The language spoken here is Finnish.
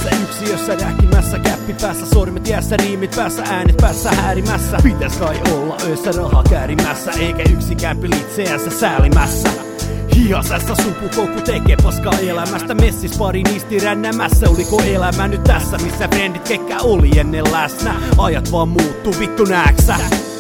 Tässä yksiössä rähkimässä, käppi päässä, sormet jäässä, riimit päässä, äänet päässä häärimässä. Pitäis kai olla öössä rahaa käärimässä, eikä yksikään itseänsä säälimässä. Hihasessa supukoukku tekee paskaa elämästä. Messis pari niisti rännämässä. Oliko elämä nyt tässä, missä frendit kekkä oli ennen läsnä? Ajat vaan muuttuu, vittu nääksä?